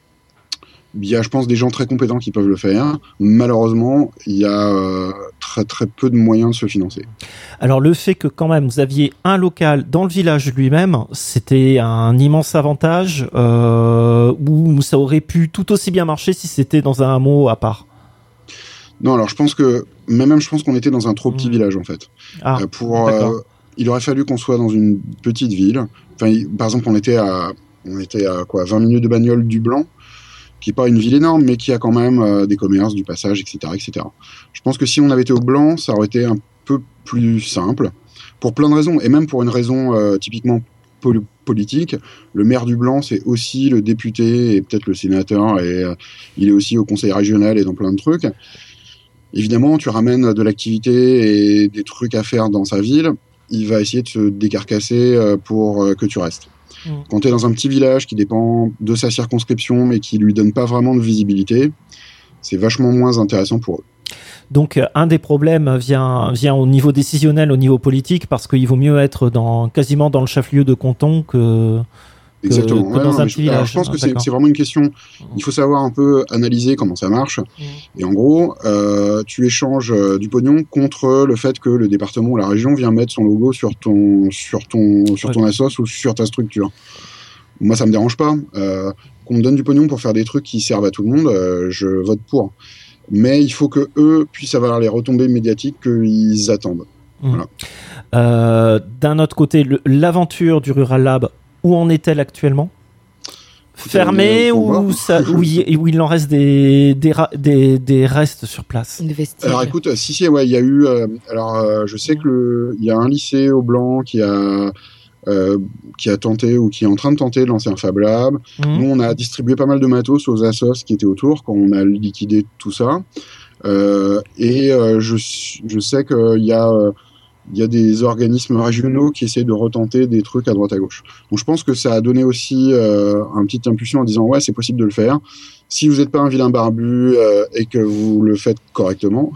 Il y a, je pense, des gens très compétents qui peuvent le faire. Malheureusement, il y a euh, très très peu de moyens de se financer. Alors le fait que quand même vous aviez un local dans le village lui-même, c'était un immense avantage, euh, où ça aurait pu tout aussi bien marcher si c'était dans un hameau à part. Non, alors je pense que, mais même je pense qu'on était dans un trop petit mmh. village en fait. Ah, euh, pour, euh, il aurait fallu qu'on soit dans une petite ville. Enfin, par exemple, on était à, on était à quoi, vingt minutes de bagnole du Blanc, qui est pas une ville énorme, mais qui a quand même euh, des commerces, du passage, et cetera, et cetera. Je pense que si on avait été au Blanc, ça aurait été un peu plus simple, pour plein de raisons, et même pour une raison euh, typiquement pol- politique. Le maire du Blanc, c'est aussi le député et peut-être le sénateur, et euh, il est aussi au conseil régional et dans plein de trucs. Évidemment, tu ramènes de l'activité et des trucs à faire dans sa ville, il va essayer de se décarcasser euh, pour euh, que tu restes. Mmh. Quand tu es dans un petit village qui dépend de sa circonscription mais qui lui donne pas vraiment de visibilité, c'est vachement moins intéressant pour eux. Donc un des problèmes vient, vient au niveau décisionnel, au niveau politique, parce qu'il vaut mieux être dans, quasiment dans le chef-lieu de canton que, que, Exactement. que ouais, dans non, un je, petit village. Je pense que ah, c'est, c'est vraiment une question, il faut savoir un peu analyser comment ça marche. Mmh. Et en gros, euh, tu échanges euh, du pognon contre le fait que le département ou la région vient mettre son logo sur ton, sur ton, sur ton ouais. assos ou sur ta structure. Moi, ça me dérange pas. Euh, qu'on me donne du pognon pour faire des trucs qui servent à tout le monde, euh, je vote pour. Mais il faut que eux puissent avoir les retombées médiatiques qu'ils attendent. Mmh. Voilà. Euh, d'un autre côté, le, l'aventure du Rural Lab, où en est-elle actuellement ? Fermée ou, ça, où, il, où il en reste des, des, des, des restes sur place ? Alors écoute, si, si, ouais, il y a eu. Euh, alors, euh, je sais que il y a un lycée au Blanc qui a. Euh, qui a tenté ou qui est en train de tenter de lancer un Fab Lab. Mmh. Nous, on a distribué pas mal de matos aux assos qui étaient autour quand on a liquidé tout ça. Euh, et euh, je, je sais qu'il y a, euh, il y a des organismes régionaux qui essaient de retenter des trucs à droite à gauche. Donc, je pense que ça a donné aussi euh, un petit impulsion en disant ouais, c'est possible de le faire. Si vous n'êtes pas un vilain barbu euh, et que vous le faites correctement.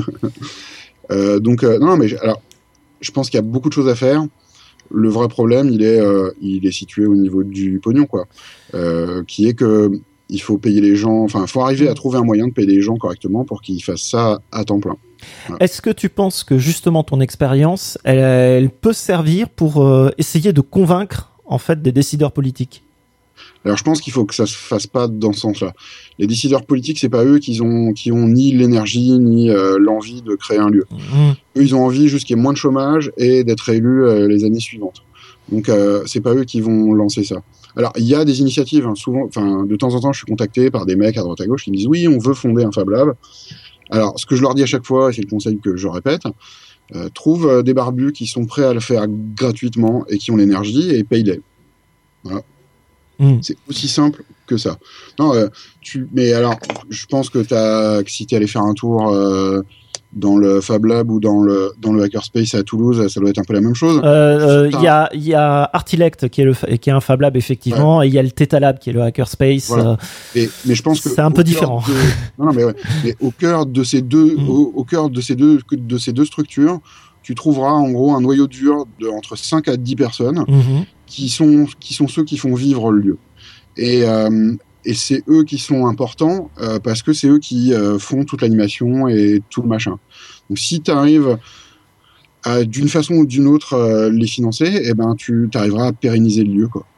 euh, donc, euh, non, mais alors, je pense qu'il y a beaucoup de choses à faire. Le vrai problème, il est, euh, il est situé au niveau du pognon, quoi. Euh, qui est que il faut payer les gens. Enfin, il faut arriver à trouver un moyen de payer les gens correctement pour qu'ils fassent ça à temps plein. Voilà. Est-ce que tu penses que justement ton expérience, elle, elle peut servir pour euh, essayer de convaincre en fait des décideurs politiques ? Alors, je pense qu'il faut que ça se fasse pas dans ce sens-là. Les décideurs politiques, c'est pas eux qui ont, qui ont ni l'énergie ni euh, l'envie de créer un lieu. Mmh. Eux, ils ont envie juste qu'il y ait moins de chômage et d'être élus euh, les années suivantes. Donc, euh, c'est pas eux qui vont lancer ça. Alors, il y a des initiatives, hein, souvent, enfin, de temps en temps, je suis contacté par des mecs à droite à gauche qui me disent oui, on veut fonder un Fab Lab. Alors, ce que je leur dis à chaque fois, et c'est le conseil que je répète, euh, trouve euh, des barbus qui sont prêts à le faire gratuitement et qui ont l'énergie et paye-les. Voilà. Mmh. C'est aussi simple que ça. Non, euh, tu. Mais alors, je pense que t'as, que si t'es allé faire un tour euh, dans le Fab Lab ou dans le dans le Hackerspace à Toulouse, ça doit être un peu la même chose. Il euh, euh, y a il y a Artilect qui est le qui est un Fab Lab effectivement, ouais. Et il y a le Theta Lab qui est le Hackerspace. Voilà. Euh, et, mais je pense que c'est un peu différent. De, non, non, mais, ouais, mais au cœur de ces deux, mmh. au, au cœur de ces deux de ces deux structures, tu trouveras en gros un noyau dur de entre cinq à dix personnes. Mmh. qui sont qui sont ceux qui font vivre le lieu. Et euh, et c'est eux qui sont importants euh, parce que c'est eux qui euh, font toute l'animation et tout le machin. Donc si tu arrives à d'une façon ou d'une autre euh, les financer, eh ben tu arriveras à pérenniser le lieu, quoi.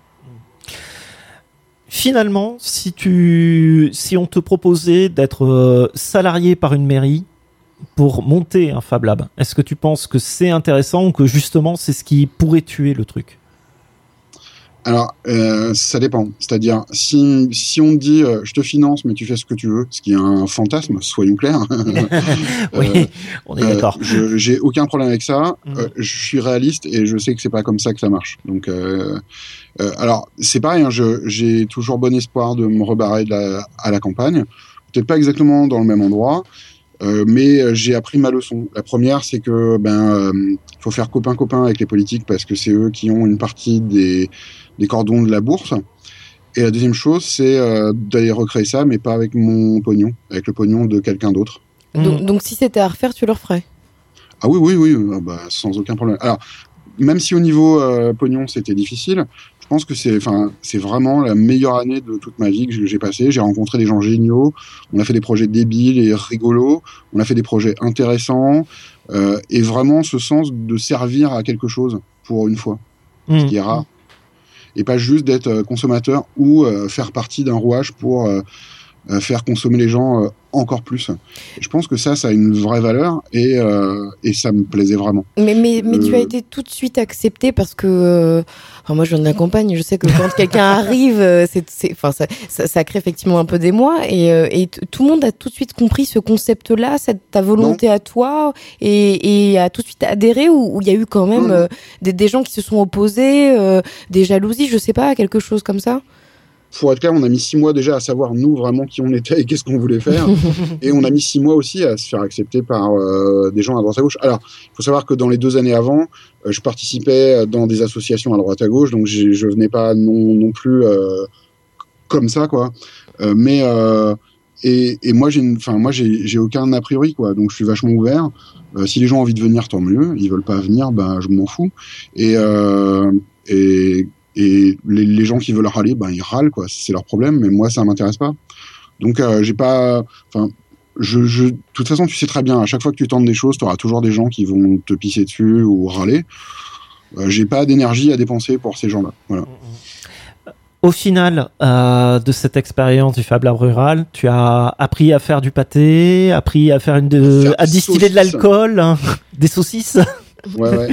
Finalement, si tu, si on te proposait d'être euh, salarié par une mairie pour monter un Fab Lab, est-ce que tu penses que c'est intéressant ou que justement c'est ce qui pourrait tuer le truc ? Alors, euh, ça dépend. C'est-à-dire, si, si on te dit euh, je te finance, mais tu fais ce que tu veux, ce qui est un fantasme, soyons clairs. Oui, euh, on est d'accord. Euh, je, j'ai aucun problème avec ça. Mmh. Euh, je suis réaliste et je sais que c'est pas comme ça que ça marche. Donc, euh, euh, alors, c'est pareil. Hein, je, j'ai toujours bon espoir de me rebarrer de la, à la campagne. Peut-être pas exactement dans le même endroit. Euh, mais j'ai appris ma leçon. La première, c'est que ben euh, faut faire copain copain avec les politiques parce que c'est eux qui ont une partie des des cordons de la bourse. Et la deuxième chose, c'est euh, d'aller recréer ça, mais pas avec mon pognon, avec le pognon de quelqu'un d'autre. Donc, donc si c'était à refaire, tu le referais ? Ah oui, oui, oui, ah bah, sans aucun problème. Alors, même si au niveau euh, pognon, c'était difficile, je pense que c'est, enfin, c'est vraiment la meilleure année de toute ma vie que j'ai passée. J'ai rencontré des gens géniaux, on a fait des projets débiles et rigolos, on a fait des projets intéressants, euh, et vraiment ce sens de servir à quelque chose pour une fois, mmh. ce qui est rare. Et pas juste d'être consommateur ou euh, faire partie d'un rouage pour euh, euh, faire consommer les gens euh, encore plus. Et je pense que ça, ça a une vraie valeur et, euh, et ça me plaisait vraiment. Mais, mais, mais euh... tu as été tout de suite accepté parce que... Euh... Enfin, moi, je viens de la campagne, je sais que quand quelqu'un arrive, c'est, c'est, enfin, ça, ça, ça crée effectivement un peu d'émoi et, et t- tout le monde a tout de suite compris ce concept-là, cette, ta volonté non. à toi et, et a tout de suite adhéré ou il y a eu quand même euh, des, des gens qui se sont opposés, euh, des jalousies, je sais pas, quelque chose comme ça? Pour être clair, on a mis six mois déjà à savoir nous vraiment qui on était et qu'est-ce qu'on voulait faire. Et on a mis six mois aussi à se faire accepter par euh, des gens à droite à gauche. Alors, il faut savoir que dans les deux années avant, euh, je participais dans des associations à droite à gauche, donc j'ai, je venais pas non, non plus euh, comme ça, quoi. Euh, mais euh, et, et moi, j'ai, enfin moi, j'ai, j'ai aucun a priori, quoi. Donc, je suis vachement ouvert. Euh, si les gens ont envie de venir, tant mieux. Ils veulent pas venir, ben je m'en fous. Et euh, et Et les, les gens qui veulent râler, ben ils râlent, quoi. C'est leur problème, mais moi ça m'intéresse pas. Donc euh, j'ai pas, enfin, je, je, de toute façon tu sais très bien, à chaque fois que tu tentes des choses, tu auras toujours des gens qui vont te pisser dessus ou râler. Euh, j'ai pas d'énergie à dépenser pour ces gens-là. Voilà. Au final euh, de cette expérience du Fab Lab rural, tu as appris à faire du pâté, appris à faire une, de, faire à distiller saucisses. De l'alcool, hein, des saucisses. Ouais, ouais.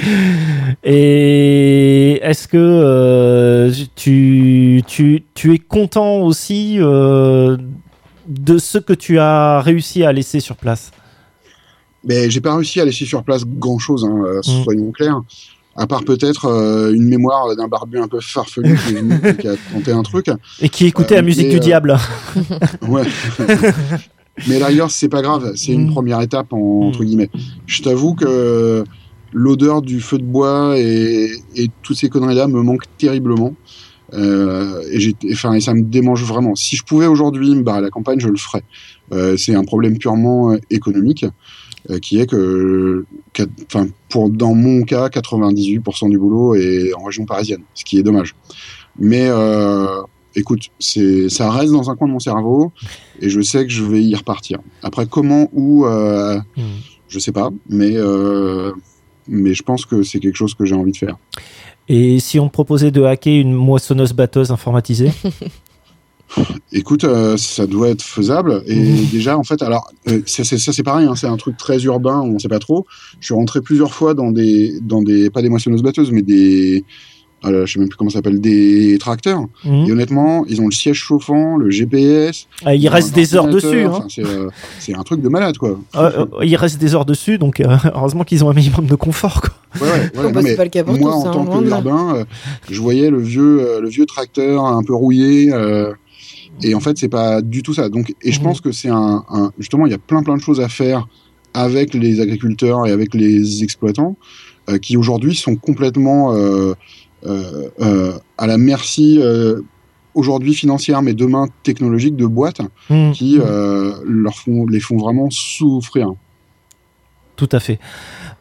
Et est-ce que euh, tu, tu, tu es content aussi euh, de ce que tu as réussi à laisser sur place? Mais j'ai pas réussi à laisser sur place grand-chose, hein, euh, mmh. soyons clairs. À part peut-être euh, une mémoire d'un barbu un peu farfelu qui, est venu, qui a tenté un truc. Et qui écoutait euh, la musique du euh... diable. Ouais. Mais d'ailleurs, c'est pas grave, c'est mmh. une première étape, en, entre guillemets. Je t'avoue que l'odeur du feu de bois et, et toutes ces conneries-là me manquent terriblement. Euh, et, j'ai, enfin, et ça me démange vraiment. Si je pouvais aujourd'hui me barrer à la campagne, je le ferais. Euh, c'est un problème purement économique, euh, qui est que, enfin, pour dans mon cas, quatre-vingt-dix-huit pour cent du boulot est en région parisienne, ce qui est dommage. Mais euh, écoute, c'est, ça reste dans un coin de mon cerveau et je sais que je vais y repartir. Après, comment, où, euh, mmh. je sais pas, mais euh, mais je pense que c'est quelque chose que j'ai envie de faire. Et si on te proposait de hacker une moissonneuse-batteuse informatisée? Écoute, euh, ça doit être faisable. Et mmh. déjà, en fait, alors, euh, ça, c'est, ça c'est pareil, hein, c'est un truc très urbain, on ne sait pas trop. Je suis rentré plusieurs fois dans des, dans des pas des moissonneuses-batteuses, mais des... Alors, je sais même plus comment ça s'appelle, des tracteurs. Mmh. Et honnêtement, ils ont le siège chauffant, le G P S. Ah, il reste des heures dessus. Hein. C'est, euh, c'est un truc de malade, quoi. Euh, euh, il reste des heures dessus, donc euh, heureusement qu'ils ont un minimum de confort, quoi. Ouais, ouais, ouais, non, mais pas le cas pour moi, tous, en tant hein, que urbain, euh, je voyais le vieux, euh, le vieux tracteur un peu rouillé. Euh, et en fait, c'est pas du tout ça. Donc, et je mmh. pense que c'est un, un, justement, il y a plein, plein de choses à faire avec les agriculteurs et avec les exploitants euh, qui aujourd'hui sont complètement euh, Euh, euh, à la merci euh, aujourd'hui financière mais demain technologique de boîtes mmh. qui euh, leur font, les font vraiment souffrir. Tout à fait.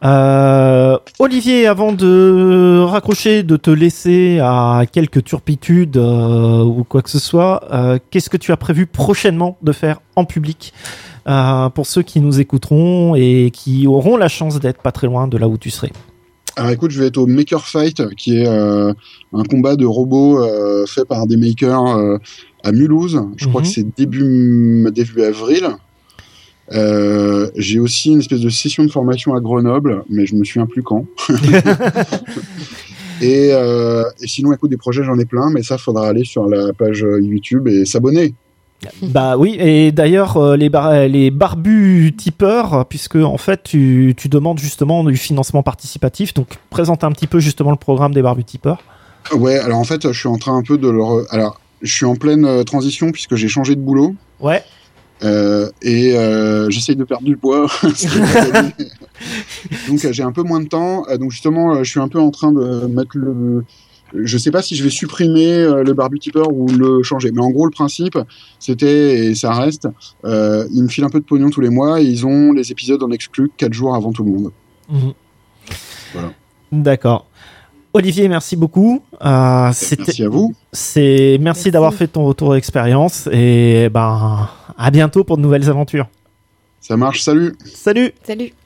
Euh, Olivier, avant de raccrocher, de te laisser à quelques turpitudes euh, ou quoi que ce soit, euh, qu'est-ce que tu as prévu prochainement de faire en public euh, pour ceux qui nous écouteront et qui auront la chance d'être pas très loin de là où tu serais? Alors écoute, je vais être au Maker Fight, qui est euh, un combat de robots euh, fait par des makers euh, à Mulhouse. Je mm-hmm. crois que c'est début, début avril. Euh, j'ai aussi une espèce de session de formation à Grenoble, mais je me souviens plus quand. et, euh, et sinon, écoute, des projets, j'en ai plein, mais ça, faudra aller sur la page YouTube et s'abonner. Bah oui, et d'ailleurs euh, les, bar- les barbus tipeurs, puisque en fait tu, tu demandes justement du financement participatif, donc présente un petit peu justement le programme des barbus tipeurs. Ouais, alors en fait je suis en train un peu de leur... Alors je suis en pleine euh, transition puisque j'ai changé de boulot. Ouais. Euh, et euh, j'essaye de perdre du poids. Donc euh, j'ai un peu moins de temps, euh, donc justement euh, je suis un peu en train de mettre le... Je sais pas si je vais supprimer euh, le barbu tipeur ou le changer, mais en gros le principe c'était, et ça reste, euh, ils me filent un peu de pognon tous les mois et ils ont les épisodes en exclu quatre jours avant tout le monde. Mmh. Voilà. D'accord. Olivier, merci beaucoup. Euh, merci à vous. C'est merci, merci d'avoir fait ton retour d'expérience et ben à bientôt pour de nouvelles aventures. Ça marche, salut. Salut. Salut.